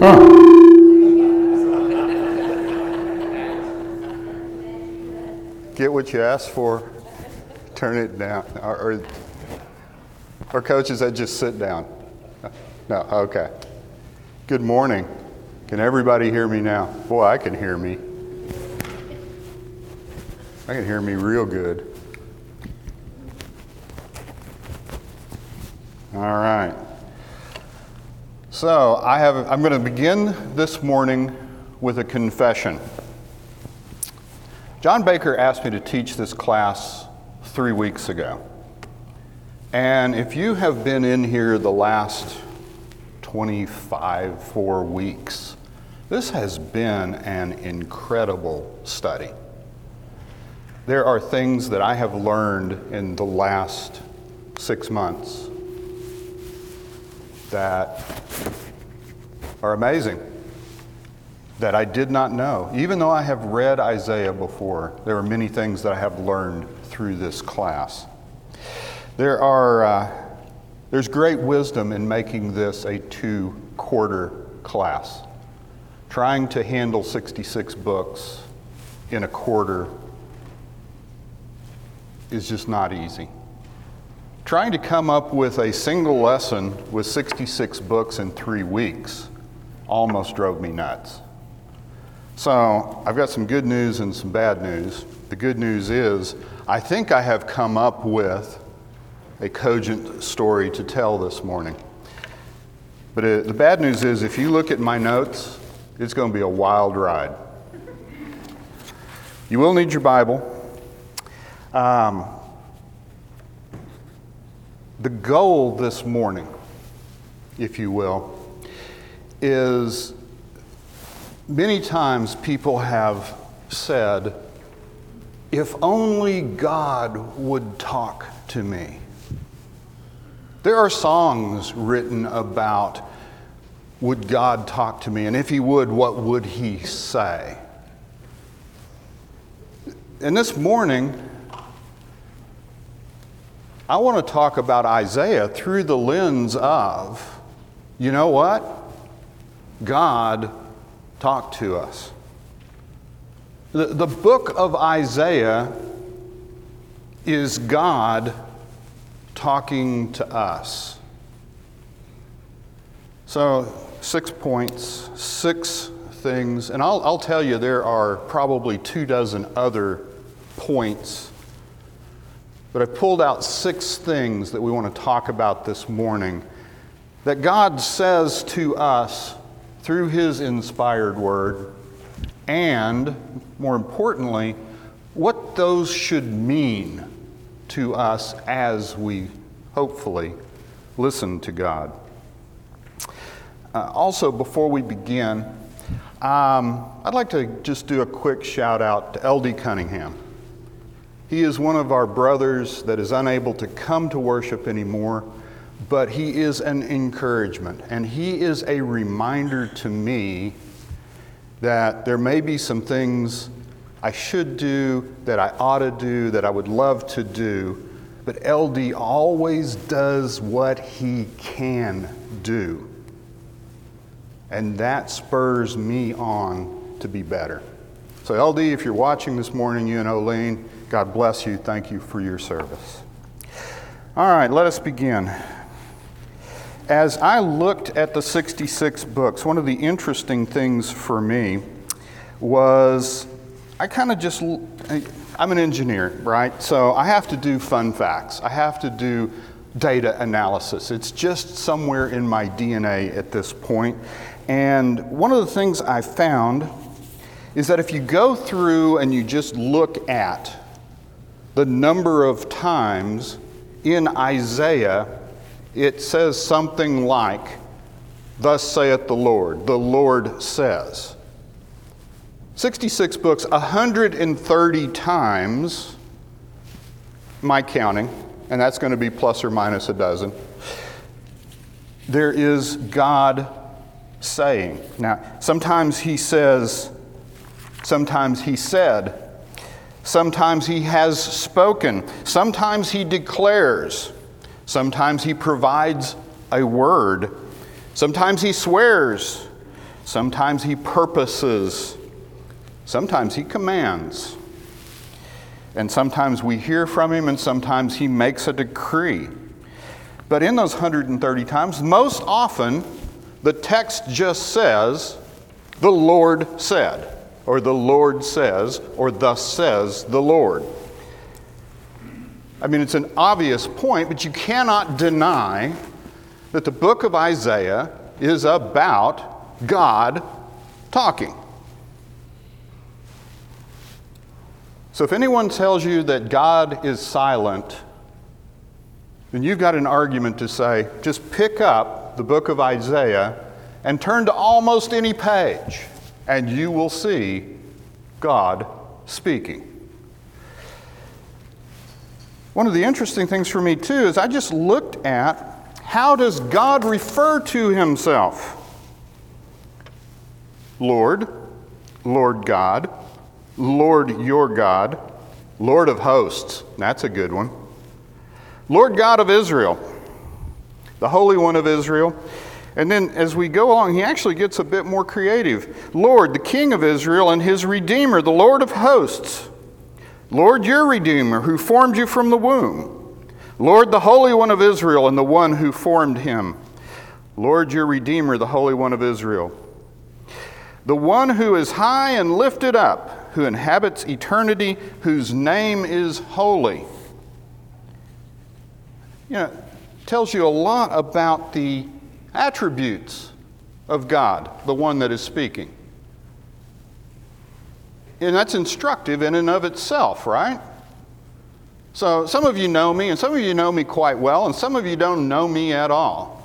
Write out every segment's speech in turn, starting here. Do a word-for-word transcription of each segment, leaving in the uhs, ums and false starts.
Get what you asked for, turn it down. Or, or, or coaches that just sit down. No, okay. Good morning. Can everybody hear me now? Boy, I can hear me. I can hear me real good. All right. So I have. I'm going to begin this morning with a confession. John Baker asked me to teach this class three weeks ago. And if you have been in here the last twenty-five, four weeks, this has been an incredible study. There are things that I have learned in the last six months that are amazing, that I did not know. Even though I have read Isaiah before, there are many things that I have learned through this class. There are, uh, there's great wisdom in making this a two-quarter class. Trying to handle sixty-six books in a quarter is just not easy. Trying to come up with a single lesson with sixty-six books in three weeks almost drove me nuts. So I've got some good news and some bad news. The good news is I think I have come up with a cogent story to tell this morning. But it, the bad news is if you look at my notes, it's going to be a wild ride. You will need your Bible. Um, the goal this morning, if you will, is many times people have said, if only God would talk to me. There are songs written about, would God talk to me? And if he would, what would he say? And this morning, I want to talk about Isaiah through the lens of, you know what? God talked to us. The, the book of Isaiah is God talking to us. So, six points, six things, and I'll, I'll tell you there are probably two dozen other points, but I pulled out six things that we want to talk about this morning that God says to us through his inspired word, and more importantly, what those should mean to us as we hopefully listen to God. Uh, also, before we begin, um, I'd like to just do a quick shout out to L D Cunningham. He is one of our brothers that is unable to come to worship anymore, but he is an encouragement, and he is a reminder to me that there may be some things I should do, that I ought to do, that I would love to do, but L D always does what he can do. And that spurs me on to be better. So L D, if you're watching this morning, you and Olene, God bless you. Thank you for your service. All right, let us begin. As I looked at the sixty-six books, one of the interesting things for me was I kind of just, I'm an engineer, right? So I have to do fun facts. I have to do data analysis. It's just somewhere in my D N A at this point. And one of the things I found is that if you go through and you just look at the number of times in Isaiah, it says something like, thus saith the Lord, the Lord says. sixty-six books, one hundred thirty times, my counting, and that's going to be plus or minus a dozen, there is God saying. Now, sometimes he says, sometimes he said, sometimes he has spoken, sometimes he declares, sometimes he provides a word, sometimes he swears, Sometimes he purposes. Sometimes he commands. And sometimes we hear from him, and sometimes he makes a decree. But in those one hundred thirty times, most often, the text just says, the Lord said, or the Lord says, or thus says the Lord. I mean, it's an obvious point, but you cannot deny that the book of Isaiah is about God talking. So if anyone tells you that God is silent, then you've got an argument to say, just pick up the book of Isaiah and turn to almost any page, and you will see God speaking. One of the interesting things for me, too, is I just looked at how does God refer to himself? Lord, Lord God, Lord your God, Lord of hosts. That's a good one. Lord God of Israel, the Holy One of Israel. And then as we go along, he actually gets a bit more creative. Lord, the King of Israel and his Redeemer, the Lord of hosts. Lord, your Redeemer, who formed you from the womb. Lord, the Holy One of Israel and the one who formed him. Lord, your Redeemer, the Holy One of Israel. The one who is high and lifted up, who inhabits eternity, whose name is holy. You know, it tells you a lot about the attributes of God, the one that is speaking. And that's instructive in and of itself, right? So some of you know me, and some of you know me quite well, and some of you don't know me at all.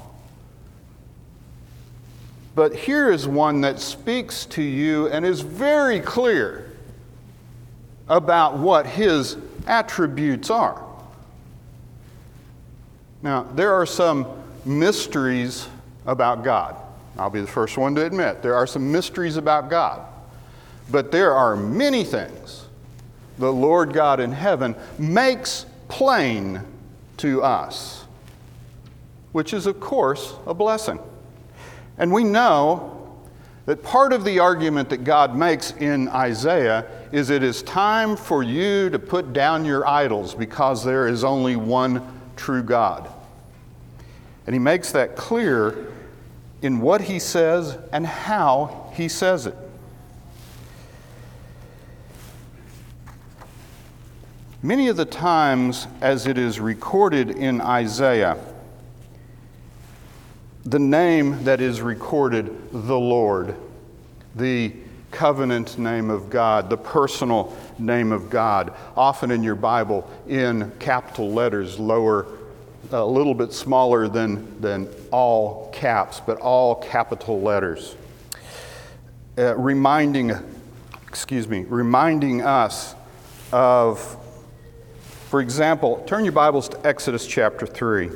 But here is one that speaks to you and is very clear about what his attributes are. Now, there are some mysteries about God. I'll be the first one to admit there are some mysteries about God. But there are many things the Lord God in heaven makes plain to us, which is, of course, a blessing. And we know that part of the argument that God makes in Isaiah is it is time for you to put down your idols because there is only one true God. And he makes that clear in what he says and how he says it. Many of the times, as it is recorded in Isaiah, the name that is recorded, the Lord, the covenant name of God, the personal name of God, often in your Bible in capital letters, lower, a little bit smaller than, than all caps, but all capital letters, uh, reminding, excuse me, reminding us of, for example, turn your Bibles to Exodus chapter three.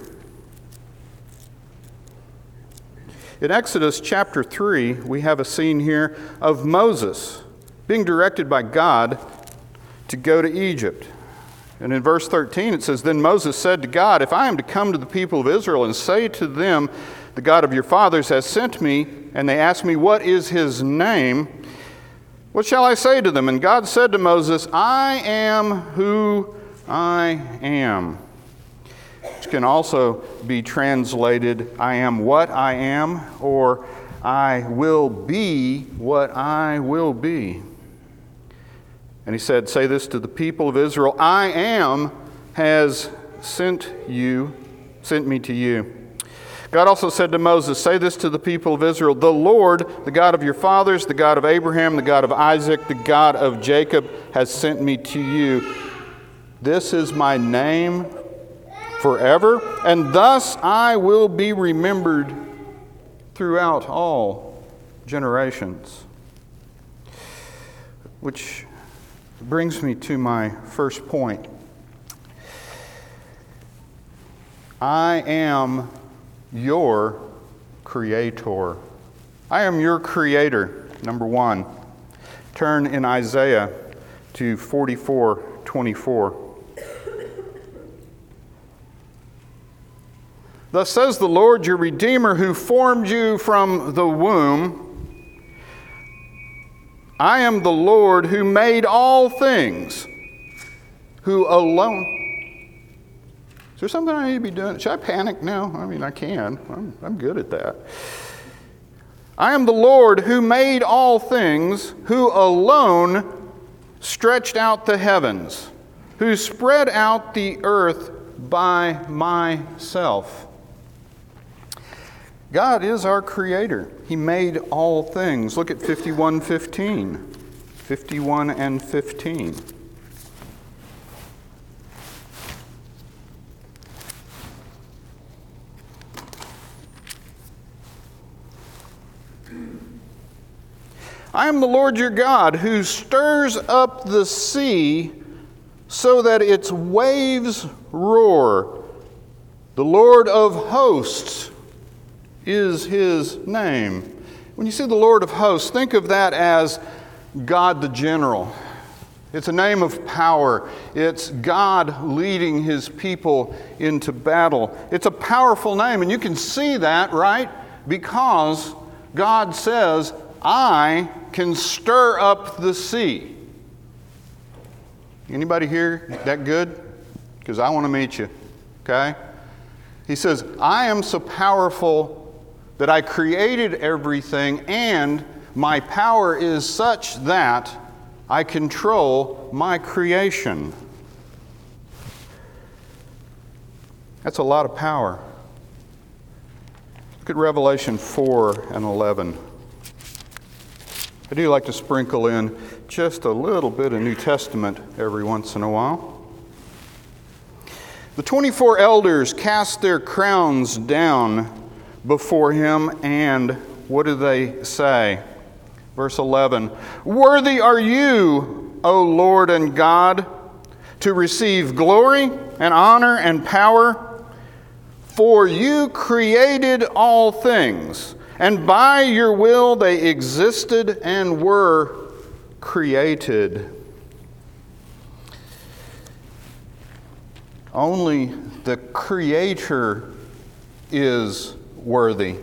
In Exodus chapter three, we have a scene here of Moses being directed by God to go to Egypt. And in verse thirteen, it says, "Then Moses said to God, if I am to come to the people of Israel and say to them, the God of your fathers has sent me, and they ask me, what is his name? What shall I say to them?" And God said to Moses, "I am who I am." Which can also be translated, "I am what I am," or "I will be what I will be." And he said, "Say this to the people of Israel, I am has sent you, sent me to you." God also said to Moses, "Say this to the people of Israel, the Lord, the God of your fathers, the God of Abraham, the God of Isaac, the God of Jacob, has sent me to you. This is my name forever, and thus I will be remembered throughout all generations." Which brings me to my first point. I am your creator. I am your creator, number one. Turn in Isaiah to forty-four twenty-four. "Thus says the Lord, your Redeemer, who formed you from the womb." I am the Lord who made all things, who alone... Is there something I need to be doing? Should I panic now? I mean, I can. I'm, I'm good at that. I am the Lord who made all things, who alone stretched out the heavens, who spread out the earth by myself. God is our creator. He made all things. Look at fifty-one fifteen. fifty-one and fifteen. I am the Lord your God, who stirs up the sea so that its waves roar. The Lord of hosts is his name. When you see the Lord of hosts, think of that as God the general. It's a name of power. It's God leading his people into battle. It's a powerful name, and you can see that, right? Because God says, I can stir up the sea. Anybody here that good? Because I want to meet you, okay? He says, I am so powerful that I created everything, and my power is such that I control my creation. That's a lot of power. Look at Revelation four and eleven. I do like to sprinkle in just a little bit of New Testament every once in a while. The twenty-four elders cast their crowns down before him, and what do they say? Verse eleven, worthy are you, O Lord and God, to receive glory and honor and power, for you created all things, and by your will they existed and were created. Only the Creator is worthy.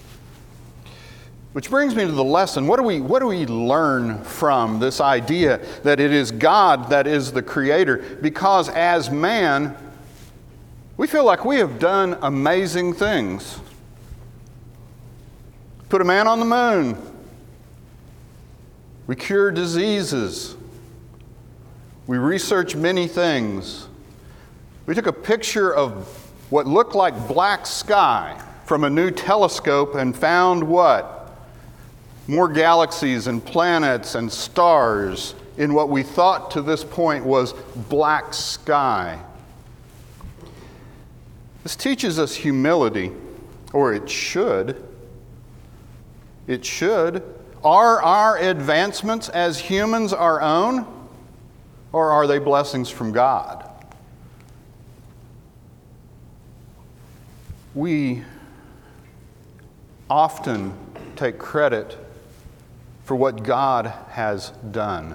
Which brings me to the lesson. What do we, what do we learn from this idea that it is God that is the Creator? Because as man, we feel like we have done amazing things. Put a man on the moon. We cure diseases. We research many things. We took a picture of what looked like black sky from a new telescope and found what? More galaxies and planets and stars in what we thought to this point was black sky. This teaches us humility, or it should. It should. Are our advancements as humans our own, or are they blessings from God? We often take credit for what God has done.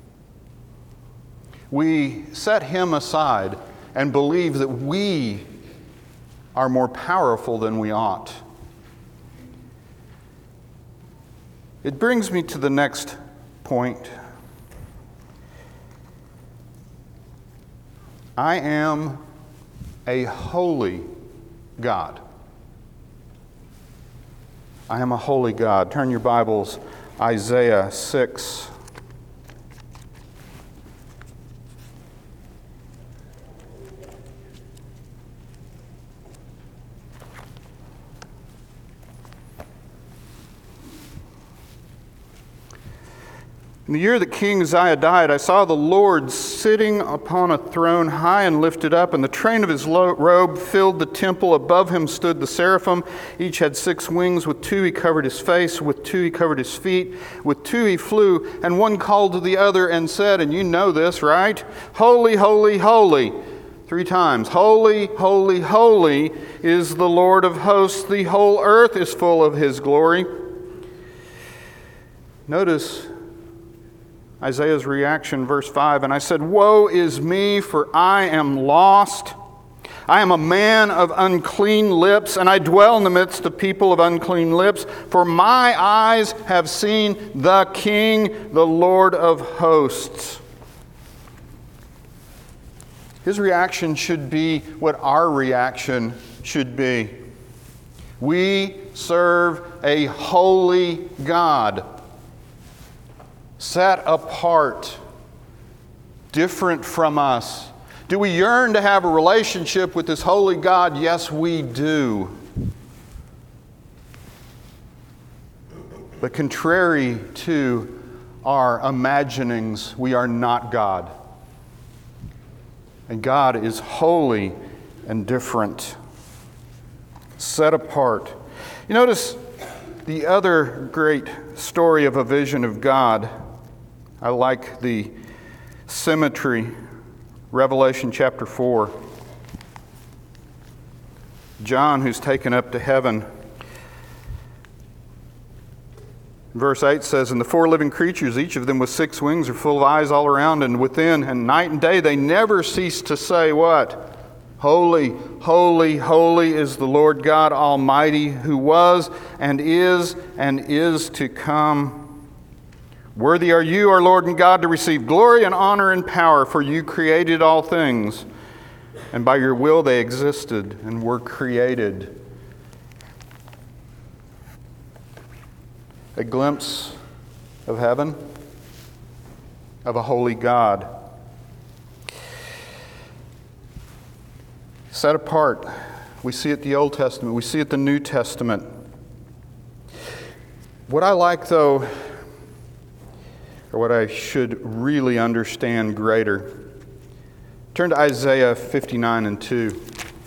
We set Him aside and believe that we are more powerful than we ought. It brings me to the next point. I am a holy God. I am a holy God. Turn your Bibles, Isaiah six. In the year that King Uzziah died, I saw the Lord sitting upon a throne high and lifted up, and the train of his lo- robe filled the temple. Above him stood the seraphim. Each had six wings. With two he covered his face, with two he covered his feet, with two he flew, and one called to the other and said, and you know this, right? Holy, holy, holy. Three times. Holy, holy, holy is the Lord of hosts. The whole earth is full of his glory. Notice Isaiah's reaction, verse five, and I said, woe is me, for I am lost. I am a man of unclean lips, and I dwell in the midst of people of unclean lips, for my eyes have seen the King, the Lord of hosts. His reaction should be what our reaction should be. We serve a holy God, set apart, different from us. Do we yearn to have a relationship with this holy God? Yes, we do. But contrary to our imaginings, we are not God. And God is holy and different, set apart. You notice the other great story of a vision of God. I like the symmetry. Revelation chapter four. John, who's taken up to heaven. Verse eight says, "And the four living creatures, each of them with six wings, are full of eyes all around and within, and night and day they never cease to say," what? "Holy, holy, holy is the Lord God Almighty, who was and is and is to come. Worthy are you, our Lord and God, to receive glory and honor and power, for you created all things, and by your will they existed and were created." A glimpse of heaven, of a holy God. Set apart. We see it in the Old Testament. We see it in the New Testament. What I like, though, or what I should really understand greater, turn to Isaiah fifty-nine and two.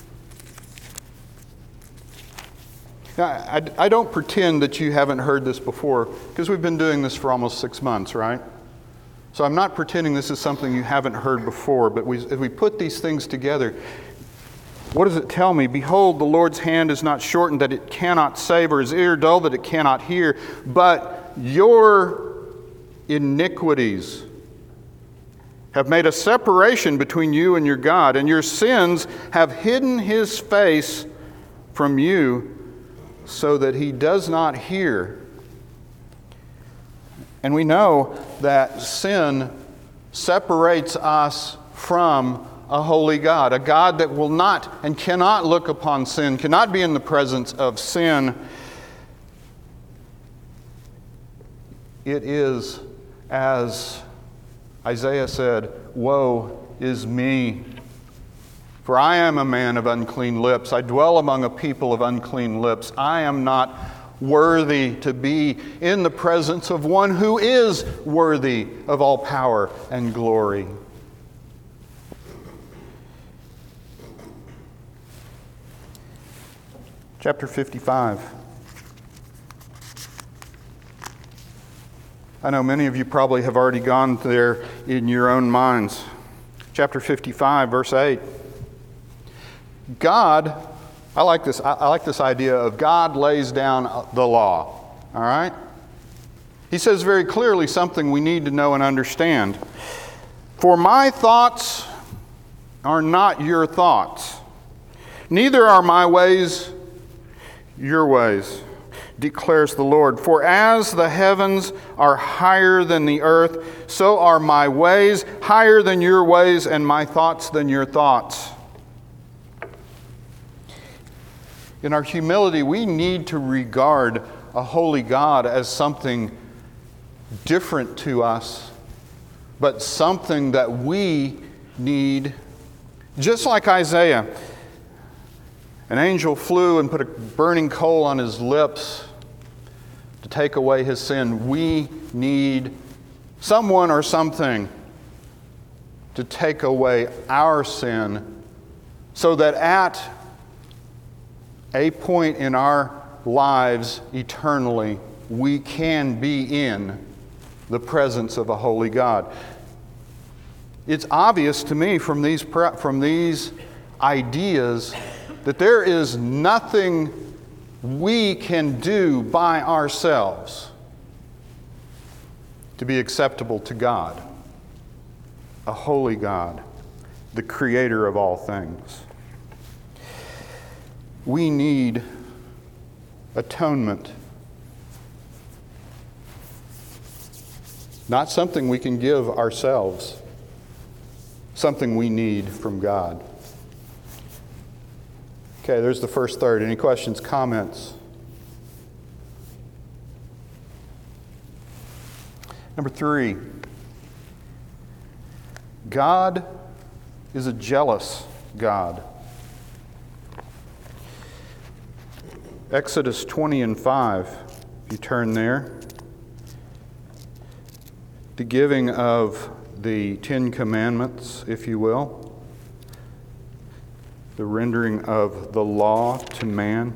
Now, I, I don't pretend that you haven't heard this before, because we've been doing this for almost six months, right? So I'm not pretending this is something you haven't heard before, but we, if we put these things together, what does it tell me? "Behold, the Lord's hand is not shortened that it cannot save, or his ear dull that it cannot hear, but your iniquities have made a separation between you and your God, and your sins have hidden his face from you so that he does not hear." And we know that sin separates us from a holy God, a God that will not and cannot look upon sin, cannot be in the presence of sin. It is, as Isaiah said, "Woe is me, for I am a man of unclean lips. I dwell among a people of unclean lips. I am not worthy to be in the presence of one who is worthy of all power and glory." Chapter fifty-five. I know many of you probably have already gone there in your own minds. Chapter fifty-five, verse eight. God, I like this, I like this idea of God lays down the law. All right? He says very clearly something we need to know and understand. "For my thoughts are not your thoughts, neither are my ways your ways, declares the Lord. For as the heavens are higher than the earth, so are my ways higher than your ways, and my thoughts than your thoughts." In our humility, we need to regard a holy God as something different to us, but something that we need. Just like Isaiah, an angel flew and put a burning coal on his lips to take away his sin. We need someone or something to take away our sin, so that at a point in our lives eternally, we can be in the presence of a holy God. It's obvious to me from these from these ideas that there is nothing we can do by ourselves to be acceptable to God, a holy God, the creator of all things. we need atonement. Not something we can give ourselves, something we need from God. Okay, there's the first third. Any questions, comments? Number three, God is a jealous God. Exodus twenty and five, if you turn there. The giving of the Ten Commandments, if you will. The rendering of the law to man.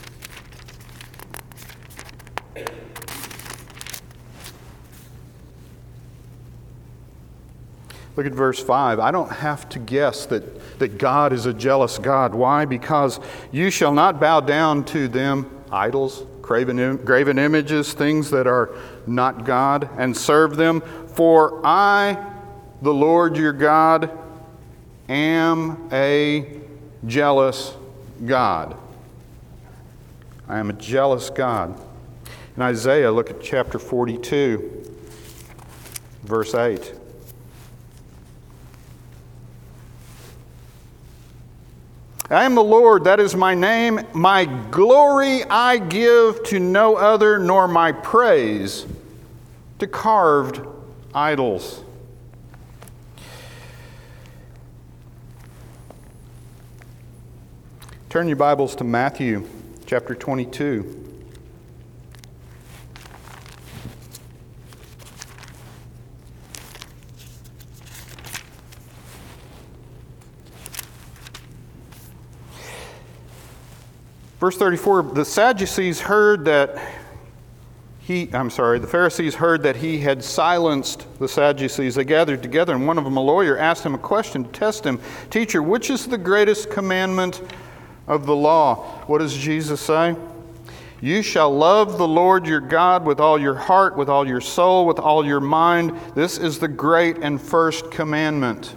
Look at verse five. I don't have to guess that, that God is a jealous God. Why? Because you shall not bow down to them, idols, graven, graven images, things that are not God, and serve them. For I, the Lord your God, am a jealous God. I am a jealous God. In Isaiah, look at chapter forty-two, verse eight. I am the Lord, that is my name. My glory I give to no other, nor my praise to carved idols. Turn your Bibles to Matthew chapter twenty-two. Verse thirty-four, the Sadducees heard that he, I'm sorry, the Pharisees heard that he had silenced the Sadducees. They gathered together, and one of them, a lawyer, asked him a question to test him. Teacher, which is the greatest commandment of the law? What does Jesus say? You shall love the Lord your God with all your heart, with all your soul, with all your mind. This is the great and first commandment.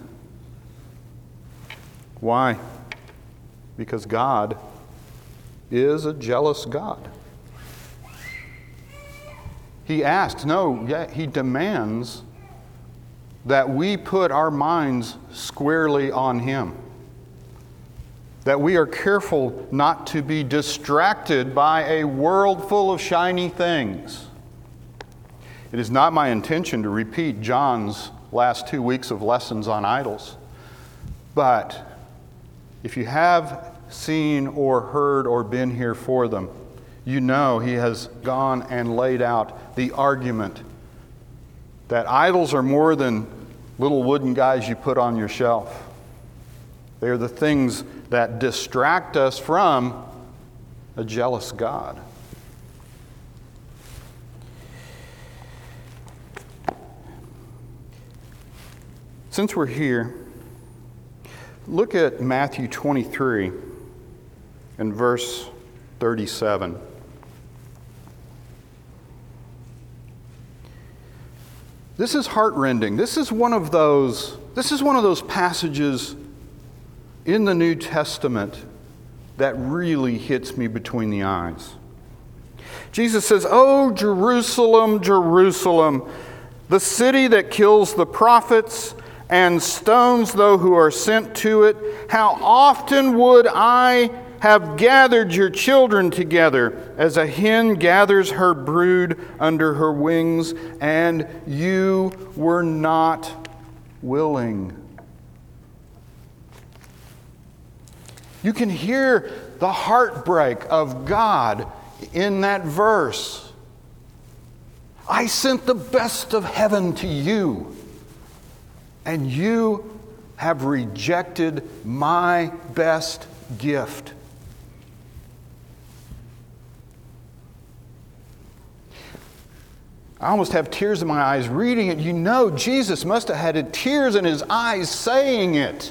Why? Because God is a jealous God. He asks, no, yeah, he demands that we put our minds squarely on him. That we are careful not to be distracted by a world full of shiny things. It is not my intention to repeat John's last two weeks of lessons on idols. But if you have seen or heard or been here for them, you know he has gone and laid out the argument that idols are more than little wooden guys you put on your shelf. They are the things that distract us from a jealous God. Since we're here, look at Matthew twenty-three and verse thirty-seven. This is heartrending. This is one of those, this is one of those passages in the New Testament that really hits me between the eyes. Jesus says, "Oh, Jerusalem, Jerusalem, the city that kills the prophets and stones those who are sent to it, how often would I have gathered your children together as a hen gathers her brood under her wings, and you were not willing." You can hear the heartbreak of God in that verse. I sent the best of heaven to you, and you have rejected my best gift. I almost have tears in my eyes reading it. You know, Jesus must have had tears in his eyes saying it.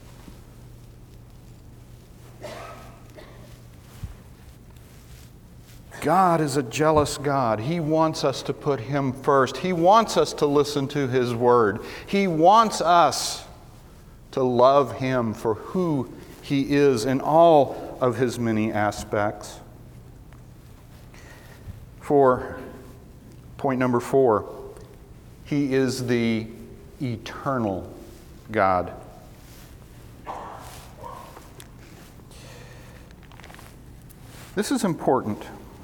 God is a jealous God. He wants us to put him first. He wants us to listen to his word. He wants us to love him for who he is in all of his many aspects. For point number four, he is the eternal God. This is important.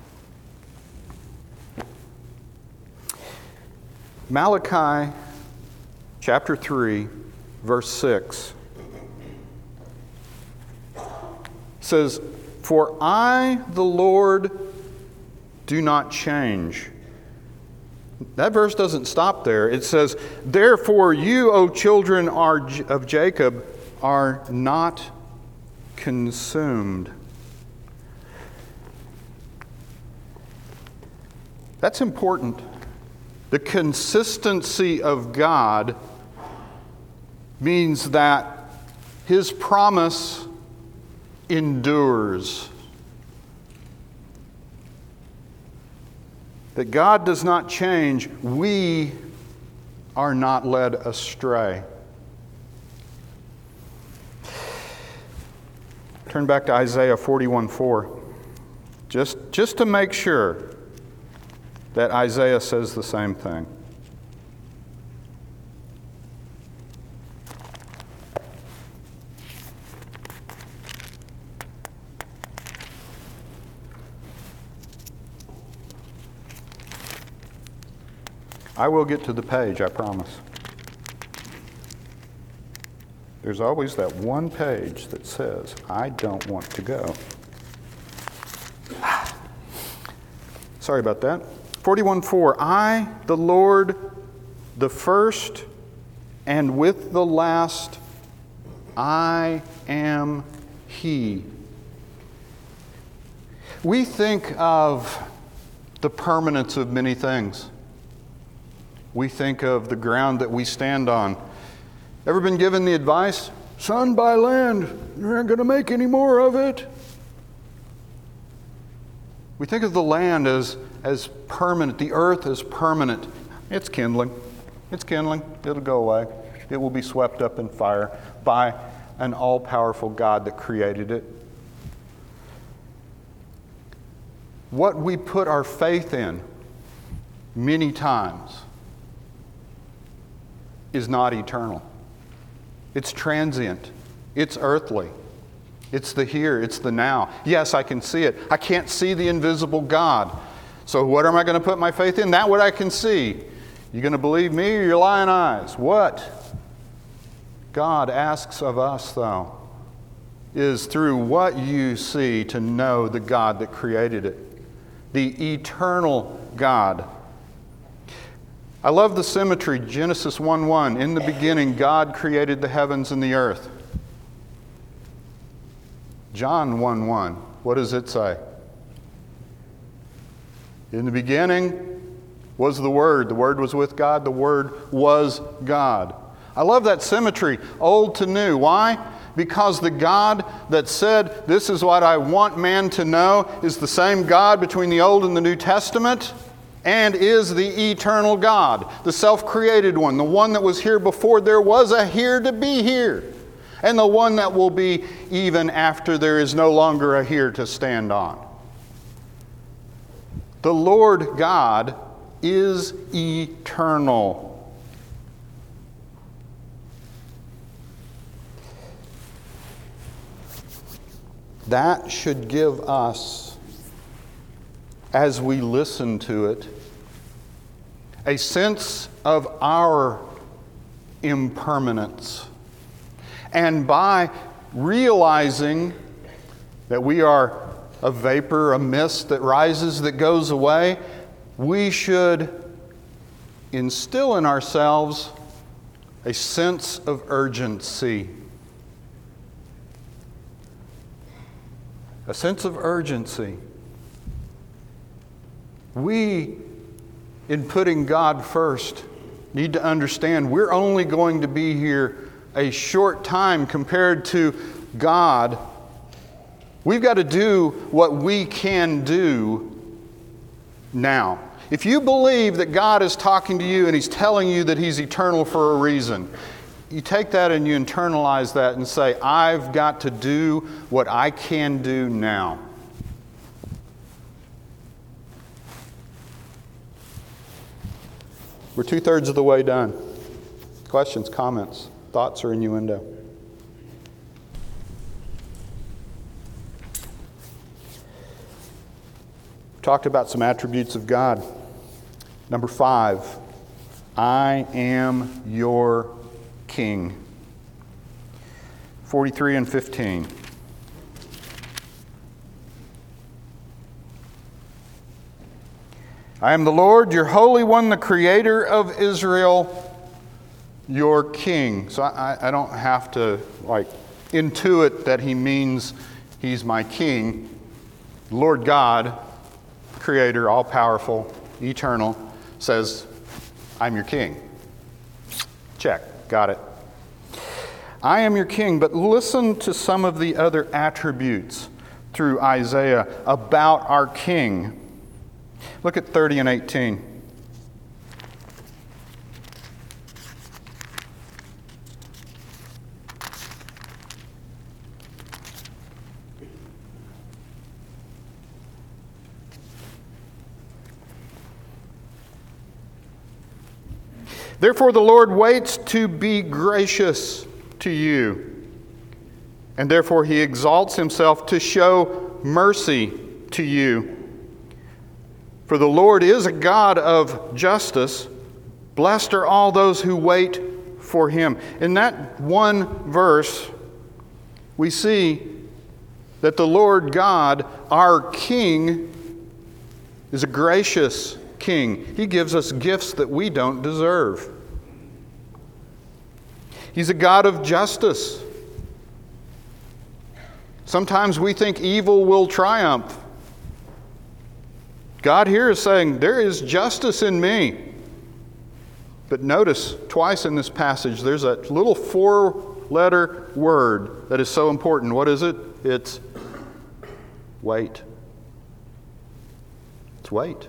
Malachi chapter three, verse six says, "For I, the Lord, do not change." That verse doesn't stop there. It says, "Therefore you, O children of Jacob, are not consumed." That's important. The consistency of God means that his promise endures. That God does not change, we are not led astray. Turn back to Isaiah forty-one four, just, just to make sure that Isaiah says the same thing. I will get to the page, I promise. There's always that one page that says, I don't want to go. Sorry about that. forty-one four, I, the Lord, the first, and with the last, I am He. We think of the permanence of many things. We think of the ground that we stand on. Ever been given the advice, son, buy land, you're not going to make any more of it? We think of the land as, as permanent, the earth as permanent. It's kindling. It's kindling. It'll go away. It will be swept up in fire by an all-powerful God that created it. What we put our faith in many times is not eternal. It's transient. It's earthly. It's the here. It's the now. Yes, I can see it. I can't see the invisible God. So what am I going to put my faith in? That what I can see. You going to believe me or your lying eyes? What God asks of us, though, is through what you see to know the God that created it. The eternal God. I love the symmetry. Genesis one one. In the beginning, God created the heavens and the earth. John one one. What does it say? In the beginning was the Word. The Word was with God. The Word was God. I love that symmetry, old to new. Why? Because the God that said, this is what I want man to know, is the same God between the Old and the New Testament, and is the eternal God, the self-created one, the one that was here before there was a here to be here, and the one that will be even after there is no longer a here to stand on. The Lord God is eternal. That should give us, as we listen to it, a sense of our impermanence. And by realizing that we are a vapor, a mist that rises, that goes away, we should instill in ourselves a sense of urgency. A sense of urgency. We, in putting God first, need to understand we're only going to be here a short time compared to God. We've got to do what we can do now. If you believe that God is talking to you and He's telling you that He's eternal for a reason, you take that and you internalize that and say, I've got to do what I can do now. We're two-thirds of the way done. Questions, comments, thoughts, or innuendo? Talked about some attributes of God. Number five, I am your King. forty-three and fifteen. I am the Lord, your Holy One, the Creator of Israel, your King. So I, I don't have to like intuit that he means he's my King. Lord God, Creator, all-powerful, eternal, says, I'm your King. Check. Got it. I am your King, but listen to some of the other attributes through Isaiah about our King. Look at thirty and eighteen. Therefore the Lord waits to be gracious to you, and therefore he exalts himself to show mercy to you. For the Lord is a God of justice. Blessed are all those who wait for him. In that one verse, we see that the Lord God, our King, is a gracious King. He gives us gifts that we don't deserve. He's a God of justice. Sometimes we think evil will triumph. God here is saying, there is justice in me. But notice, twice in this passage, there's a little four-letter word that is so important. What is it? It's wait. It's wait.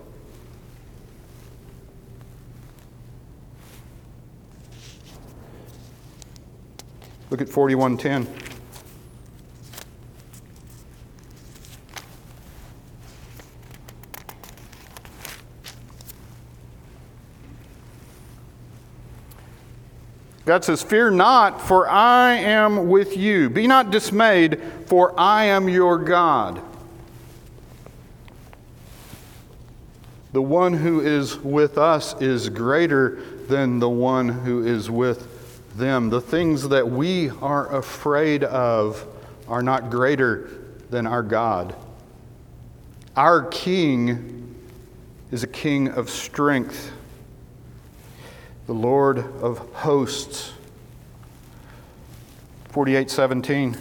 Look at forty-one ten. God says, fear not, for I am with you. Be not dismayed, for I am your God. The one who is with us is greater than the one who is with them. The things that we are afraid of are not greater than our God. Our King is a King of strength, the Lord of hosts. forty-eight seventeen.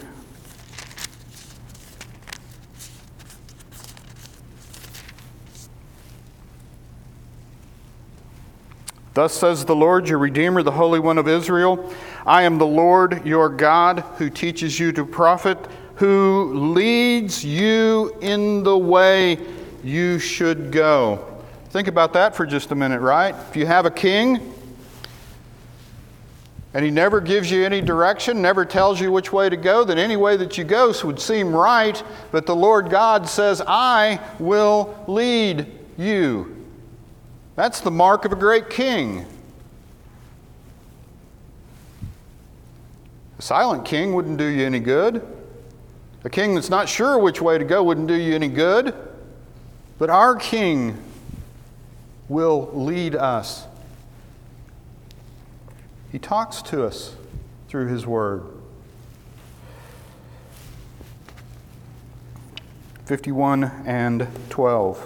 Thus says the Lord, your Redeemer, the Holy One of Israel, I am the Lord your God, who teaches you to profit, who leads you in the way you should go. Think about that for just a minute, right? If you have a king, and he never gives you any direction, never tells you which way to go, then any way that you go would seem right, but the Lord God says, I will lead you. That's the mark of a great king. A silent king wouldn't do you any good. A king that's not sure which way to go wouldn't do you any good. But our King will lead us. He talks to us through His Word. fifty-one and twelve.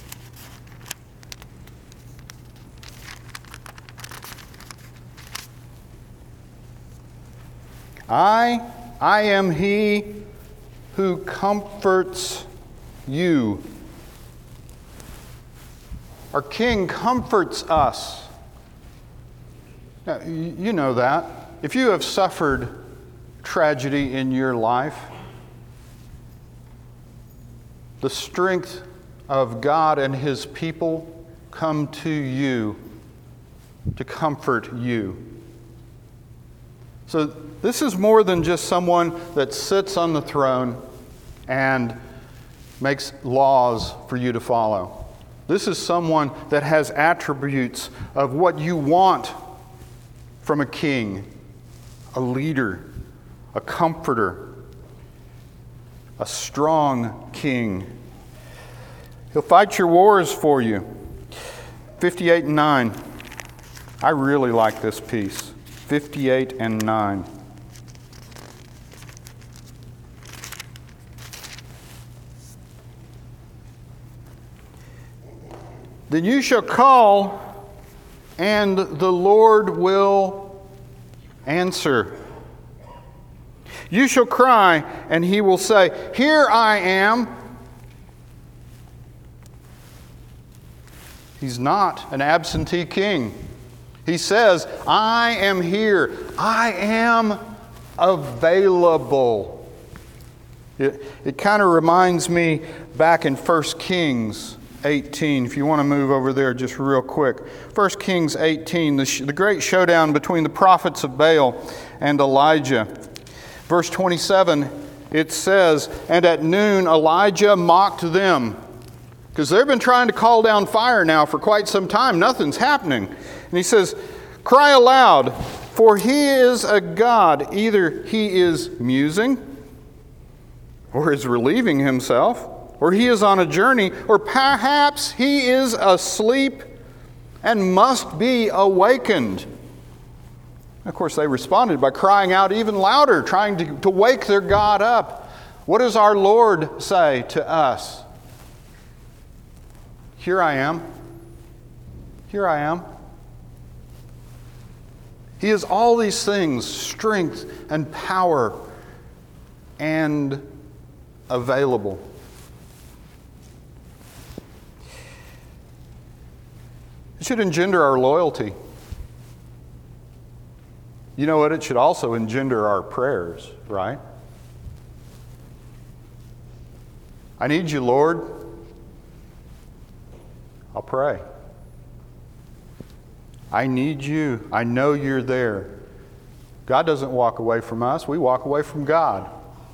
I, I am He who comforts you. Our King comforts us. Now, you know that. If you have suffered tragedy in your life, the strength of God and His people come to you to comfort you. So this is more than just someone that sits on the throne and makes laws for you to follow. This is someone that has attributes of what you want from a king, a leader, a comforter, a strong king. He'll fight your wars for you. fifty-eight and nine. I really like this piece. fifty-eight and nine. Then you shall call, and the Lord will answer. You shall cry, and he will say, Here I am. He's not an absentee king. He says, I am here. I am available. It, it kind of reminds me back in First Kings eighteen. If you want to move over there just real quick. First Kings eighteen, the, sh- the great showdown between the prophets of Baal and Elijah. Verse twenty-seven, it says, And at noon Elijah mocked them. Because they've been trying to call down fire now for quite some time. Nothing's happening. And he says, Cry aloud, for he is a god. Either he is musing, or is relieving himself, or he is on a journey, or perhaps he is asleep and must be awakened. Of course, they responded by crying out even louder, trying to, to wake their God up. What does our Lord say to us? Here I am. Here I am. He is all these things, strength and power, and available. It should engender our loyalty. You know what? It should also engender our prayers, right? I need you, Lord. I'll pray. I need you. I know you're there. God doesn't walk away from us. We walk away from God.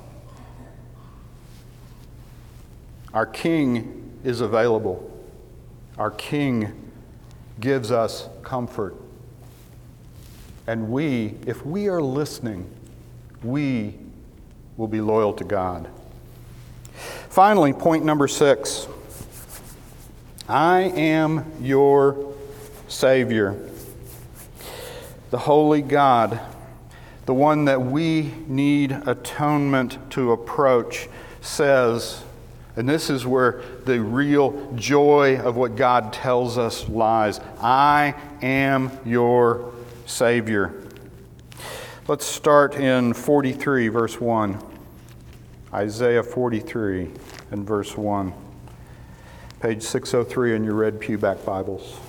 Our King is available. Our King gives us comfort. And we, if we are listening, we will be loyal to God. Finally, point number six. I am your Savior. The holy God, the one that we need atonement to approach, says, and this is where the real joy of what God tells us lies, I am your Savior. Let's start in forty-three, verse one. Isaiah forty-three and verse one. Page six oh three in your red pewback Bibles.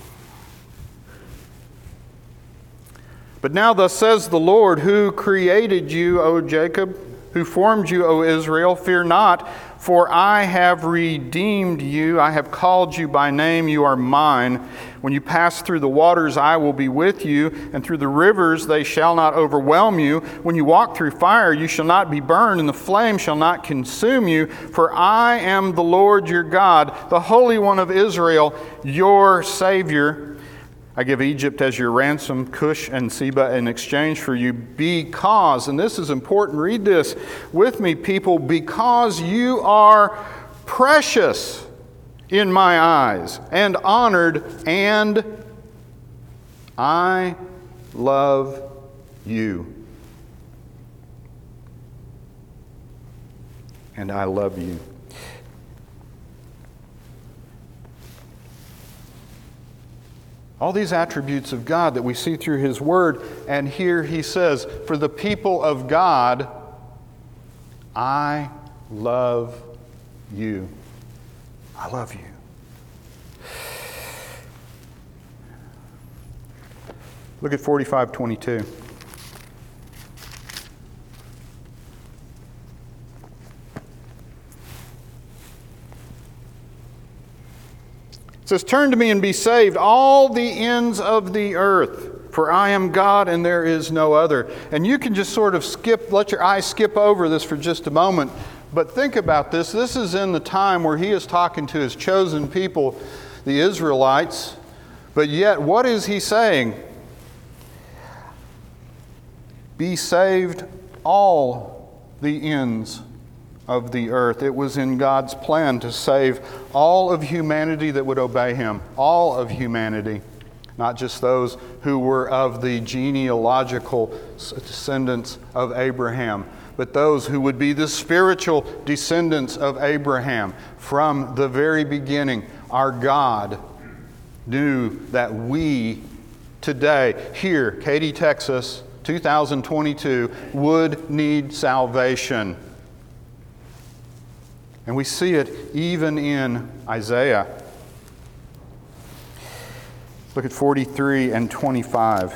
But now thus says the Lord, who created you, O Jacob, who formed you, O Israel, fear not, for I have redeemed you. I have called you by name. You are mine. When you pass through the waters, I will be with you, and through the rivers they shall not overwhelm you. When you walk through fire, you shall not be burned, and the flame shall not consume you. For I am the Lord your God, the Holy One of Israel, your Savior. I give Egypt as your ransom, Cush and Seba in exchange for you, because, and this is important, read this with me, people, because you are precious in my eyes and honored, and I love you. And I love you. All these attributes of God that we see through His Word, and here He says, for the people of God, I love you. I love you. Look at forty-five twenty-two. It says, turn to me and be saved, all the ends of the earth. for I am God and there is no other. And you can just sort of skip, let your eyes skip over this for just a moment. But think about this. This is in the time where he is talking to his chosen people, the Israelites. But yet, what is he saying? Be saved all the ends of the earth. It was in God's plan to save all of humanity that would obey him. All of humanity. Not just those who were of the genealogical descendants of Abraham, but those who would be the spiritual descendants of Abraham. From the very beginning, our God knew that we today, here, Katy, Texas, two thousand twenty-two, would need salvation. And we see it even in Isaiah. Look at forty-three and twenty-five.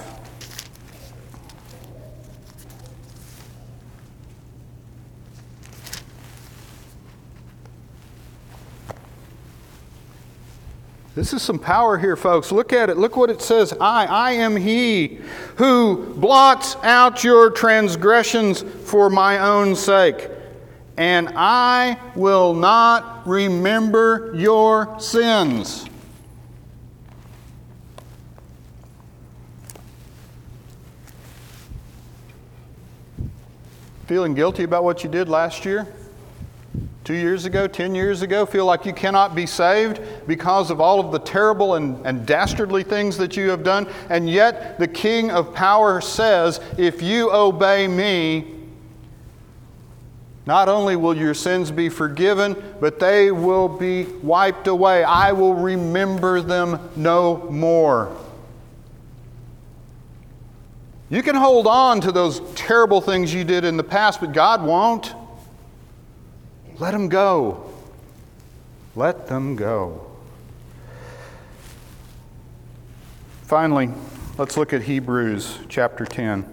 This is some power here, folks. Look at it. Look what it says. I, I am he who blots out your transgressions for my own sake, and I will not remember your sins. Feeling guilty about what you did last year? Two years ago, ten years ago, feel like you cannot be saved because of all of the terrible and, and dastardly things that you have done. And yet the King of power says, if you obey me, not only will your sins be forgiven, but they will be wiped away. I will remember them no more. You can hold on to those terrible things you did in the past, but God won't. Let them go. Let them go. Finally, let's look at Hebrews chapter ten.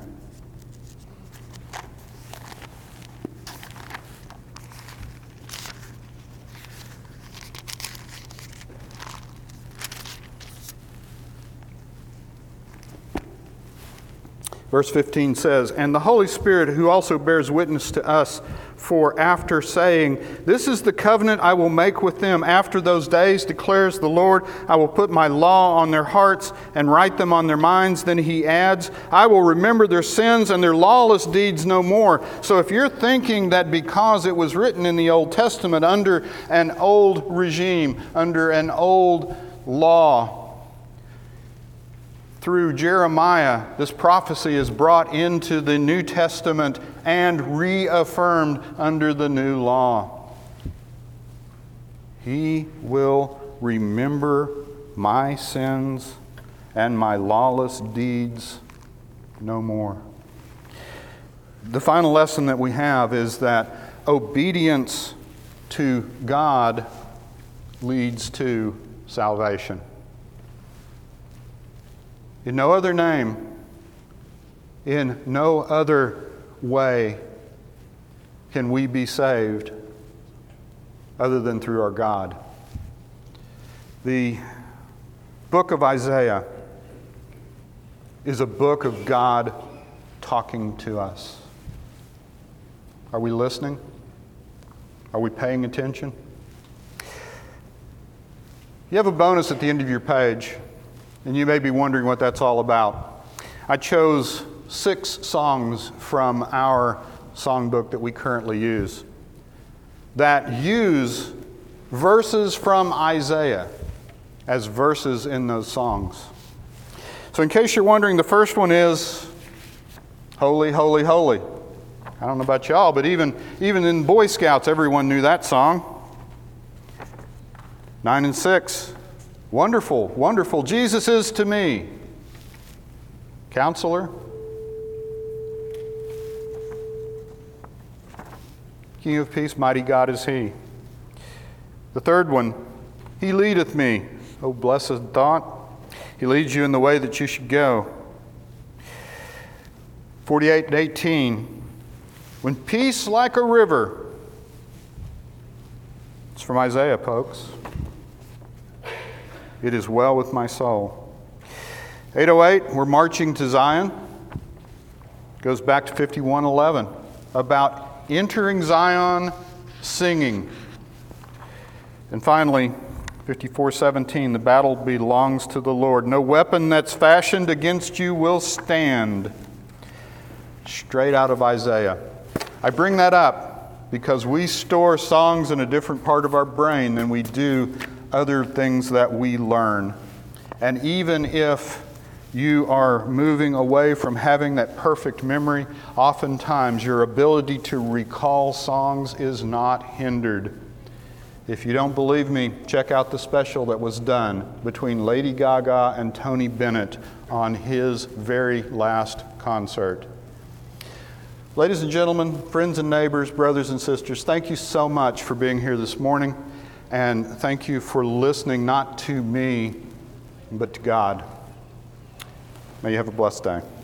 Verse fifteen says, and the Holy Spirit, who also bears witness to us, for after saying, this is the covenant I will make with them after those days, declares the Lord, I will put my law on their hearts and write them on their minds. Then he adds, I will remember their sins and their lawless deeds no more. So if you're thinking that because it was written in the Old Testament under an old regime, under an old law, through Jeremiah, this prophecy is brought into the New Testament and reaffirmed under the new law. He will remember my sins and my lawless deeds no more. The final lesson that we have is that obedience to God leads to salvation. In no other name, in no other way can we be saved other than through our God. The book of Isaiah is a book of God talking to us. Are we listening? Are we paying attention? You have a bonus at the end of your page. And you may be wondering what that's all about. I chose six songs from our songbook that we currently use that use verses from Isaiah as verses in those songs. So in case you're wondering, the first one is Holy, Holy, Holy. I don't know about y'all, but even, even in Boy Scouts, everyone knew that song. Nine and six. Wonderful, wonderful, Jesus is to me. Counselor. King of peace, mighty God is he. The third one, he leadeth me. Oh, blessed thought. He leads you in the way that you should go. forty-eight and eighteen, when peace like a river. It's from Isaiah, folks. It is well with my soul. eight oh eight, we're marching to Zion. Goes back to fifty-one eleven, about entering Zion singing. And finally, fifty-four seventeen, the battle belongs to the Lord. No weapon that's fashioned against you will stand. Straight out of Isaiah. I bring that up because we store songs in a different part of our brain than we do other things that we learn. And even if you are moving away from having that perfect memory, oftentimes your ability to recall songs is not hindered. If you don't believe me, check out the special that was done between Lady Gaga and Tony Bennett on his very last concert. Ladies and gentlemen, friends and neighbors, brothers and sisters, thank you so much for being here this morning, and thank you for listening not to me, but to God. May you have a blessed day.